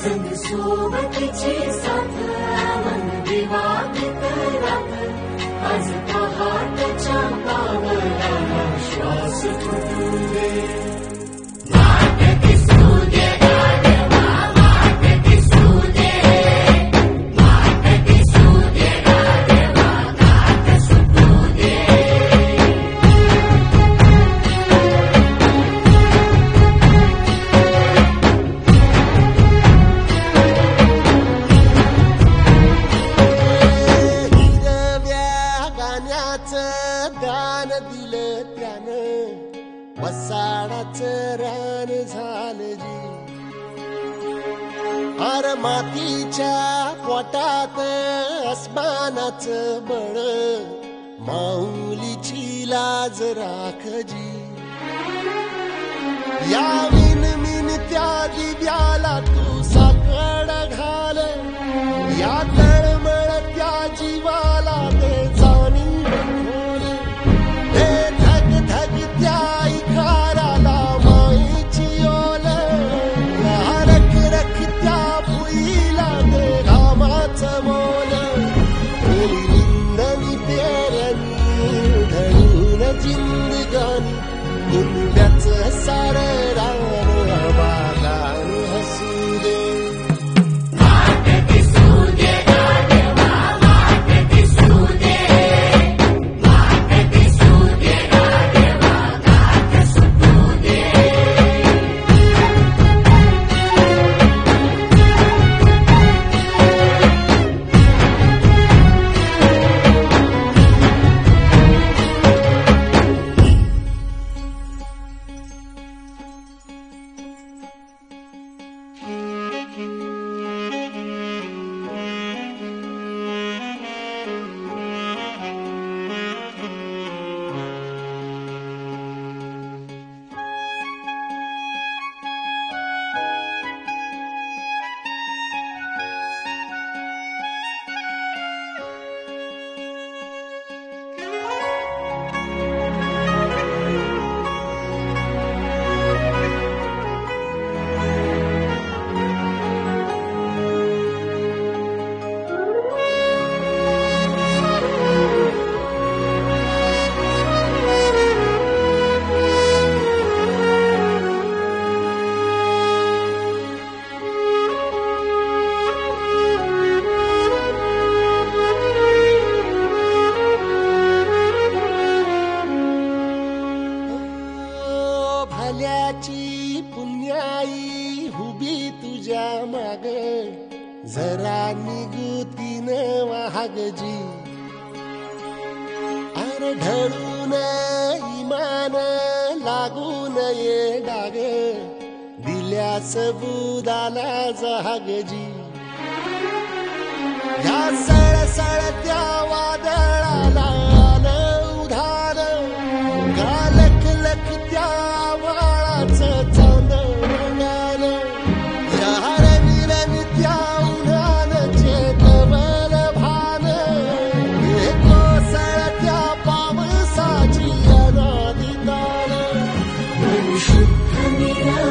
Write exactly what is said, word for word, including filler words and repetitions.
संग सोबतीची साथ मन दिवाळीत रात आज पहाटच्या पावलाला श्वास फुटू दे वाट दिसू दे गाढवा वाट दिसू दे वाट दिसू दे गाढवा गाठ सुटू दे गान दिलं त्यानं वसाडाचं रान झालं जी अर मातीच्या पोटात अस्मानाचं बळ माऊलीची लाज राख जी या मिन मिन त्या दिव्याला तू साकड घाल या तळमळ त्या जीवाला ते जाणी जिंदगानी कुंड्याचं सार रान बागान हसू दे वाट दिसू दे गाढवा वाट दिसू दे वाट दिसू दे गाढवा गाठ सुटू दे भल्याची पुण्याई हुबी तुझ्या माग जरा निगुतीन वाहगजी अर ढळून इमान लागून ये डाग दिल्या सबुदाला जहागजी या सळसळत्या वादळाला उधार गालक लख त्या वाळाचं चांदण आलं या रंग त्या उन्हानं चेतवल भान कोसळत्या पावसाची अनादिकाल शुद्ध निरा